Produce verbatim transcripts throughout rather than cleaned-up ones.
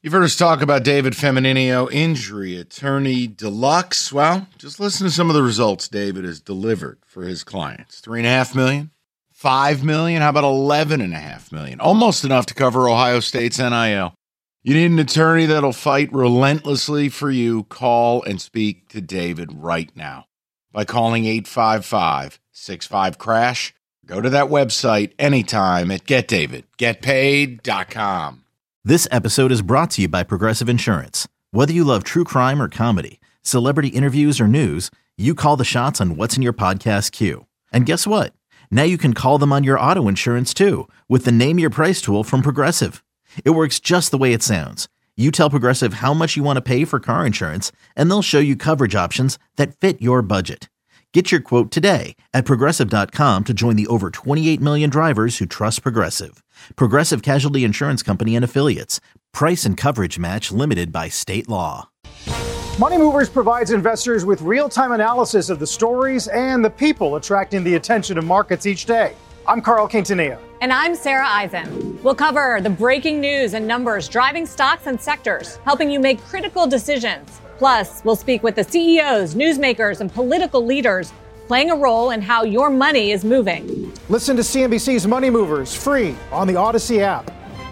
You've heard us talk about David Femininio, injury attorney deluxe. Well, just listen to some of the results David has delivered for his clients. Three and a half million, five million, how about eleven and a half million? Almost enough to cover Ohio State's N I L. You need an attorney that'll fight relentlessly for you. Call and speak to David right now by calling eight five five, six five, crash. Go to that website anytime at get david get paid dot com. This episode is brought to you by Progressive Insurance. Whether you love true crime or comedy, celebrity interviews or news, you call the shots on what's in your podcast queue. And guess what? Now you can call them on your auto insurance too with the Name Your Price tool from Progressive. It works just the way it sounds. You tell Progressive how much you want to pay for car insurance, and they'll show you coverage options that fit your budget. Get your quote today at progressive dot com to join the over twenty-eight million drivers who trust Progressive. Progressive Casualty Insurance Company and Affiliates. Price and coverage match limited by state law. Money Movers provides investors with real-time analysis of the stories and the people attracting the attention of markets each day. I'm Carl Quintanilla. And I'm Sarah Eisen. We'll cover the breaking news and numbers driving stocks and sectors, helping you make critical decisions. Plus, we'll speak with the C E Os, newsmakers, and political leaders playing a role in how your money is moving. Listen to C N B C's Money Movers free on the Odyssey app.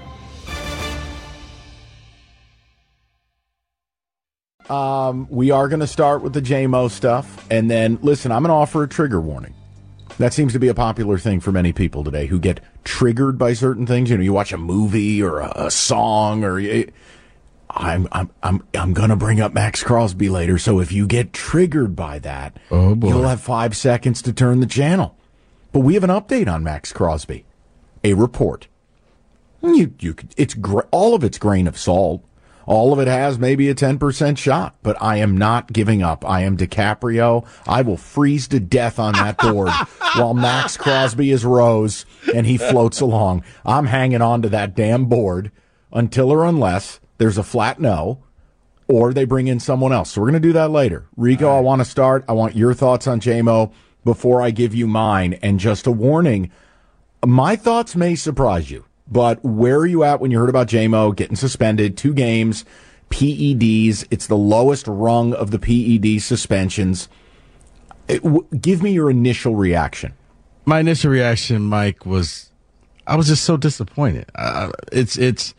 Um, we are going to start with the J M O stuff. And then, listen, I'm going to offer a trigger warning. That seems to be a popular thing for many people today who get triggered by certain things. You know, you watch a movie or a, a song or... It, I'm I'm I'm I'm gonna bring up Max Crosby later, so if you get triggered by that, oh boy. You'll have five seconds to turn the channel. But we have an update on Max Crosby, a report. You you it's gra- all of it's grain of salt. All of it has maybe a ten percent shot, but I am not giving up. I am DiCaprio. I will freeze to death on that board while Max Crosby is Rose and he floats along. I'm hanging on to that damn board until or unless there's a flat no, or they bring in someone else. So we're going to do that later. Rico, right. I want to start. I want your thoughts on J M O before I give you mine. And just a warning, my thoughts may surprise you, but where are you at when you heard about J M O getting suspended? Two games, P E Ds. It's the lowest rung of the P E D suspensions. It, w- give me your initial reaction. My initial reaction, Mike, was I was just so disappointed. Uh, it's it's.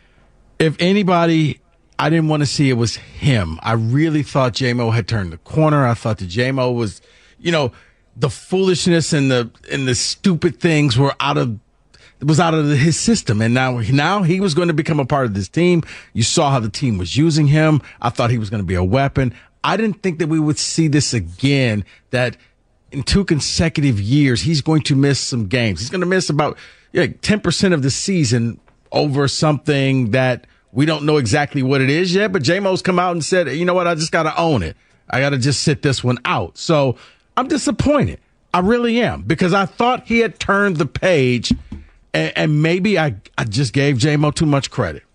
If anybody, I didn't want to see it was him. I really thought J M O had turned the corner. I thought that J M O was, you know, the foolishness and the and the stupid things were out of was out of his system, and now now he was going to become a part of this team. You saw how the team was using him. I thought he was going to be a weapon. I didn't think that we would see this again. That in two consecutive years, he's going to miss some games. He's going to miss about yeah, ten percent of the season over something that we don't know exactly what it is yet, but J M O's come out and said, you know what, I just got to own it. I got to just sit this one out. So I'm disappointed. I really am, because I thought he had turned the page, and, and maybe I, I just gave J M O too much credit.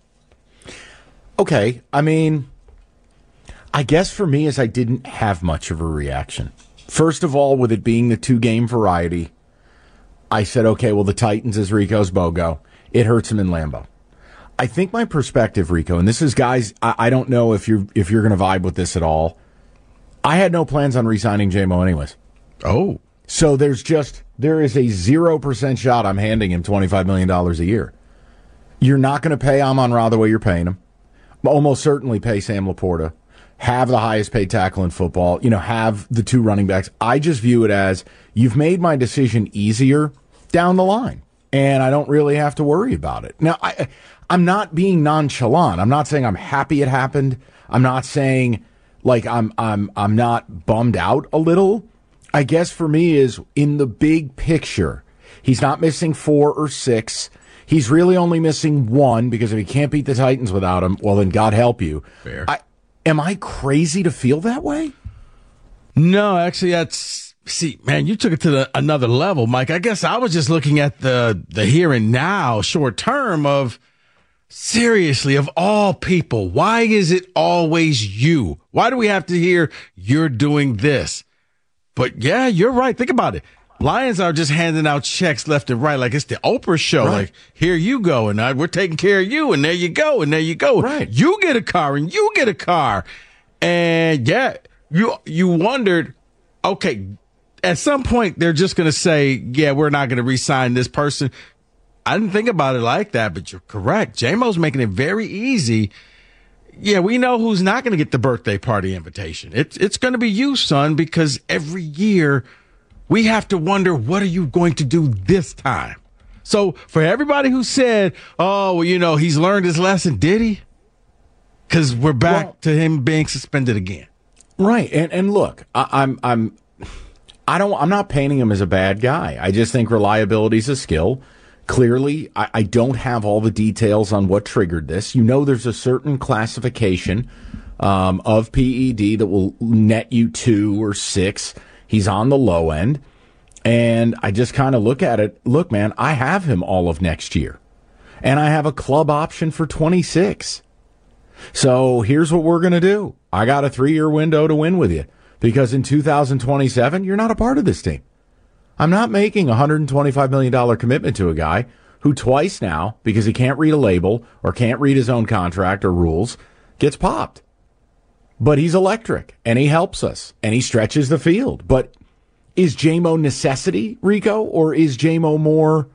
Okay, I mean, I guess for me is I didn't have much of a reaction. First of all, with it being the two-game variety, I said, okay, well, the Titans is Rico's BOGO. It hurts him in Lambeau. I think my perspective, Rico, and this is, guys, I, I don't know if you're if you're going to vibe with this at all. I had no plans on re-signing J M O anyways. Oh. So there's just, there is a zero percent shot I'm handing him twenty-five million dollars a year. You're not going to pay Amon-Ra the way you're paying him. Almost certainly pay Sam Laporta. Have the highest paid tackle in football. You know, have the two running backs. I just view it as, you've made my decision easier down the line, and I don't really have to worry about it. Now, I... I'm not being nonchalant. I'm not saying I'm happy it happened. I'm not saying like I'm I'm I'm not bummed out a little. I guess for me is in the big picture, he's not missing four or six. He's really only missing one, because if he can't beat the Titans without him, well, then God help you. Fair. I, am I crazy to feel that way? No, actually, that's see, man, you took it to the, another level, Mike. I guess I was just looking at the the here and now, short term of. Seriously, of all people, why is it always you? Why do we have to hear you're doing this? But yeah, you're right. Think about it. Lions are just handing out checks left and right, like it's the Oprah show. Right. Like, here you go, and I, we're taking care of you, and there you go, and there you go. Right. You get a car, and you get a car. And, yeah, you you wondered, okay, at some point they're just going to say, yeah, we're not going to re-sign this person. I didn't think about it like that, but you're correct. J-Mo's making it very easy. Yeah, we know who's not going to get the birthday party invitation. It's it's going to be you, son, because every year – we have to wonder, what are you going to do this time? So for everybody who said, oh, well, you know, he's learned his lesson, did he? Because we're back well, to him being suspended again. Right. And and look, I, I'm I'm I don't I'm not painting him as a bad guy. I just think reliability is a skill. Clearly, I, I don't have all the details on what triggered this. You know, there's a certain classification um, of P E D that will net you two or six. He's on the low end, and I just kind of look at it. Look, man, I have him all of next year, and I have a club option for twenty-six. So here's what we're going to do. I got a three-year window to win with you, because in two thousand twenty-seven, you're not a part of this team. I'm not making a one hundred twenty-five million dollars commitment to a guy who twice now, because he can't read a label or can't read his own contract or rules, gets popped. But he's electric, and he helps us, and he stretches the field. But is J-Mo necessity, Rico, or is J-Mo more,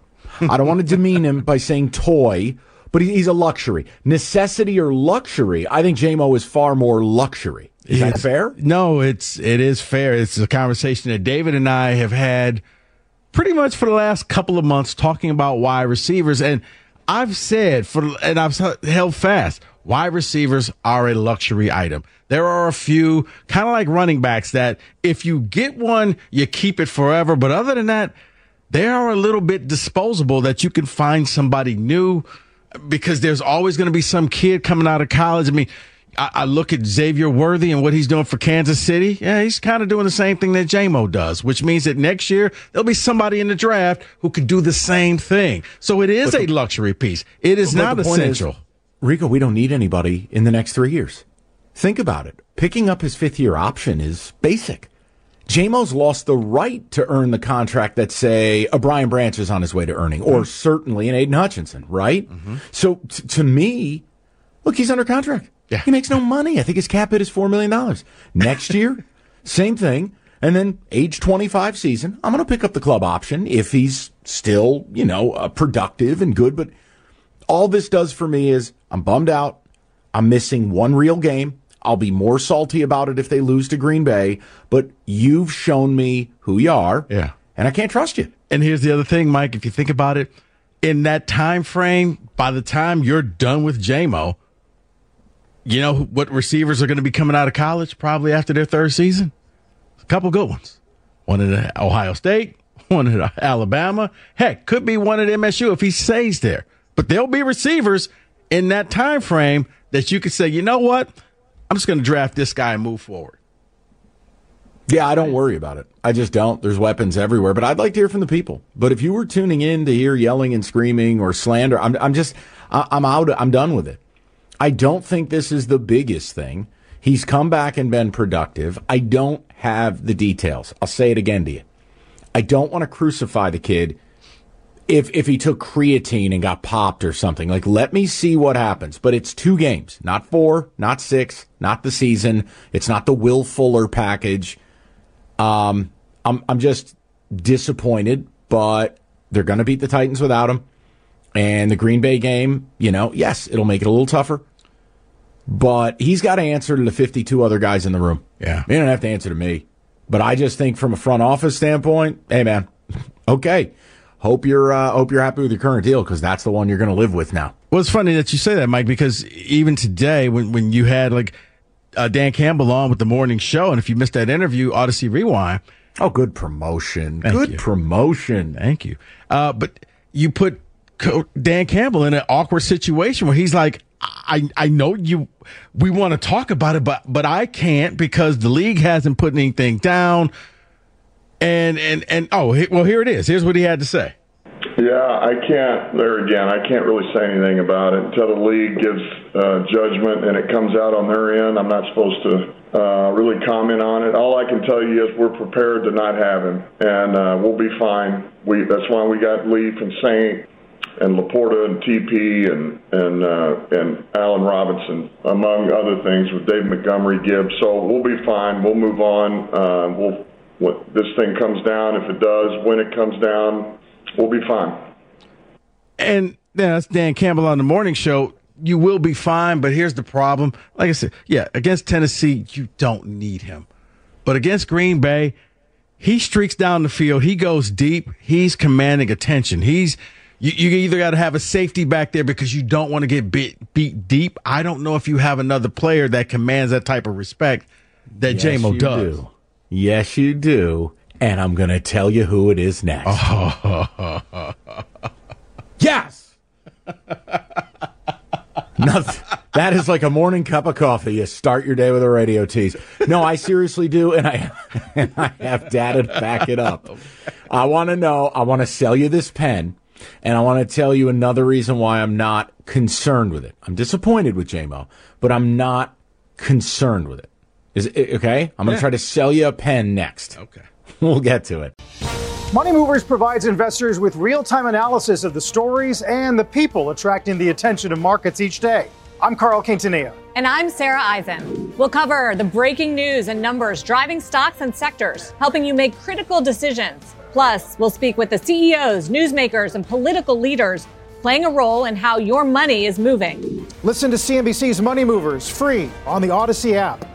I don't want to demean him by saying toy, but he's a luxury. Necessity or luxury, I think J-Mo is far more luxury. Is that fair? No, it's, it is fair. It's a conversation that David and I have had pretty much for the last couple of months, talking about wide receivers. And I've said, for, and I've held fast, wide receivers are a luxury item. There are a few, kind of like running backs, that if you get one, you keep it forever. But other than that, they are a little bit disposable, that you can find somebody new, because there's always going to be some kid coming out of college. I mean, I, I look at Xavier Worthy and what he's doing for Kansas City. Yeah, he's kind of doing the same thing that J-Mo does, which means that next year there'll be somebody in the draft who could do the same thing. So it is a luxury piece. It is not essential. Is, Rico, we don't need anybody in the next three years. Think about it. Picking up his fifth-year option is basic. J-Mo's lost the right to earn the contract that, say, a Brian Branch is on his way to earning, or mm-hmm. certainly an Aiden Hutchinson, right? Mm-hmm. So, t- to me, look, he's under contract. Yeah. He makes no money. I think his cap hit is four million dollars. Next year, same thing. And then age twenty-five season, I'm going to pick up the club option if he's still, you know, uh, productive and good. But all this does for me is I'm bummed out. I'm missing one real game. I'll be more salty about it if they lose to Green Bay. But you've shown me who you are. Yeah. And I can't trust you. And here's the other thing, Mike. If you think about it, in that time frame, by the time you're done with J-Mo, you know what receivers are going to be coming out of college probably after their third season? A couple good ones. One at Ohio State, one at Alabama. Heck, could be one at M S U if he stays there. But there'll be receivers in that time frame that you could say, you know what? I'm just going to draft this guy and move forward. Yeah, I don't worry about it. I just don't. There's weapons everywhere. But I'd like to hear from the people. But if you were tuning in to hear yelling and screaming or slander, I'm, I'm just, I'm out. I'm done with it. I don't think this is the biggest thing. He's come back and been productive. I don't have the details. I'll say it again to you. I don't want to crucify the kid if if he took creatine and got popped or something. Like, let me see what happens. But it's two games, not four, not six, not the season. It's not the Will Fuller package. Um, I'm I'm just disappointed, but they're going to beat the Titans without him. And the Green Bay game, you know, yes, it'll make it a little tougher. But he's got to answer to the fifty-two other guys in the room. Yeah. He don't have to answer to me. But I just think from a front office standpoint, hey, man, okay. Hope you're uh, hope you're happy with your current deal, because that's the one you're going to live with now. Well, it's funny that you say that, Mike, because even today when, when you had like uh, Dan Campbell on with the morning show, and if you missed that interview, Odyssey Rewind. Oh, good promotion. Thank good you. promotion. Thank you. Uh, but you put Dan Campbell in an awkward situation where he's like, I I know you, we want to talk about it, but but I can't because the league hasn't put anything down. And and and oh, well, here it is. Here's what he had to say. Yeah, I can't, there again, I can't really say anything about it until the league gives uh, judgment and it comes out on their end. I'm not supposed to uh, really comment on it. All I can tell you is we're prepared to not have him, and uh, we'll be fine. We That's why we got Leaf and Saint and Laporta and T P and and uh, and Allen Robinson, among other things, with Dave Montgomery, Gibbs. So we'll be fine. We'll move on. Uh, we'll what this thing comes down, if it does, when it comes down, we'll be fine. And yeah, that's Dan Campbell on the morning show. You will be fine, but here's the problem. Like I said, yeah, against Tennessee, you don't need him. But against Green Bay, he streaks down the field. He goes deep. He's commanding attention. He's you, you either got to have a safety back there because you don't want to get beat, beat deep. I don't know if you have another player that commands that type of respect that yes, J-Mo does. Do. Yes, you do. And I'm going to tell you who it is next. Oh. Yes! Nothing. That is like a morning cup of coffee. You start your day with a radio tease. No, I seriously do, and I, and I have data to back it up. I want to know, I want to sell you this pen, and I want to tell you another reason why I'm not concerned with it. I'm disappointed with J-Mo, but I'm not concerned with it. Is it okay? I'm going to yeah. try to sell you a pen next. Okay. We'll get to it. Money Movers provides investors with real-time analysis of the stories and the people attracting the attention of markets each day. I'm Carl Quintanilla. And I'm Sarah Eisen. We'll cover the breaking news and numbers driving stocks and sectors, helping you make critical decisions. Plus, we'll speak with the C E Os, newsmakers, and political leaders playing a role in how your money is moving. Listen to C N B C's Money Movers free on the Odyssey app.